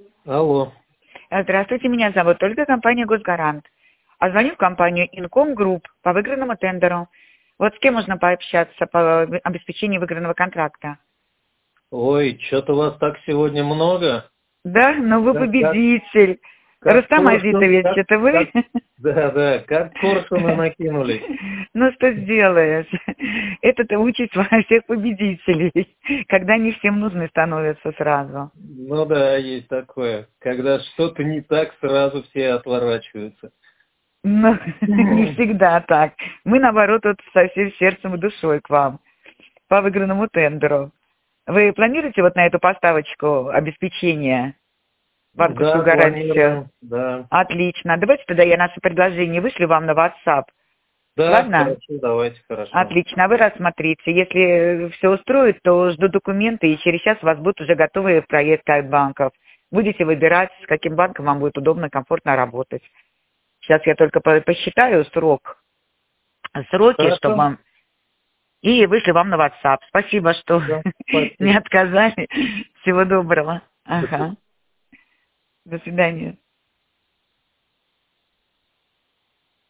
Алло. Здравствуйте, меня зовут Ольга, компания «Госгарант». А звоню в компанию Incom Group по выигранному тендеру. Вот с кем можно пообщаться по обеспечению выигранного контракта? Ой, что-то вас так сегодня много. Да, но вы победитель. Как Рустам коршун, Азитович, это вы? да, как коршуны накинулись. Ну, что сделаешь? Это участь всех победителей, когда не всем нужны становятся сразу. Ну да, есть такое. Когда что-то не так, сразу все отворачиваются. Но не всегда так. Мы, наоборот, вот со всем сердцем и душой к вам по выигранному тендеру. Вы планируете вот на эту поставочку обеспечения банковскую Да, гарантию? планируем, да. Отлично. Давайте тогда я наше предложение вышлю вам на WhatsApp. Да, Ладно? хорошо, давайте, хорошо. Отлично. А вы рассмотрите. Если все устроит, то жду документы, и через час у вас будут уже готовые проекты от банков. Будете выбирать, с каким банком вам будет удобно, комфортно работать. Сейчас я только посчитаю сроки, чтобы Хорошо. вам... И вышлю вам на WhatsApp. Спасибо, что Да, не спасибо. отказали. Всего доброго. Ага. До свидания.